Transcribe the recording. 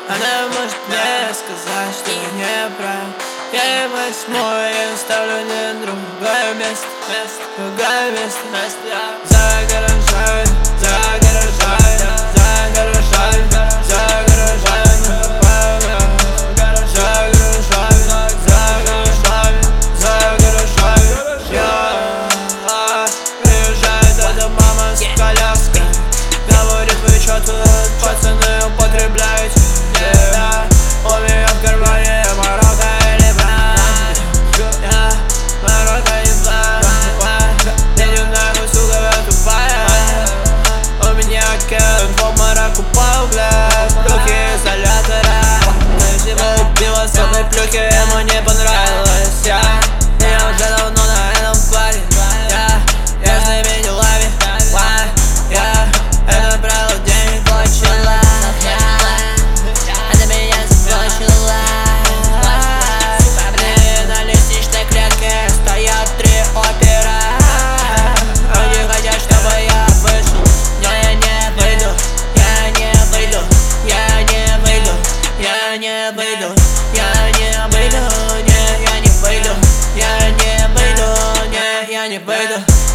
Она может мне сказать, что я не прав. Я ей возьму и оставлю не другое место. Другое место. За гаражами, за гаражами, за гаражами, за гаражами, за гаражами, за гаражами. Я приезжает эта мама с коляской, говорит: вы чё тут, пацаны, употребляете? У меня в кармане Марокко или брат. Марокко и брат. Иди нахуй, сука, вы тупая. У меня кэм в обморок упал, блядь. Плюхи изолятора. Но если бы убила с одной плюхи, ему не понравилось. Я уже давно на этом паре. Я с ними делами. Я набрал денег, плачила. Она меня заплачила. На лестничной клетке стоят 3 опера. Они хотят, чтобы я вышел, но я не выйду. Я не выйду. Я не выйду. Я не выйду. Я не выйду. Не, я не выйду. Я не выйду. Не, я не выйду.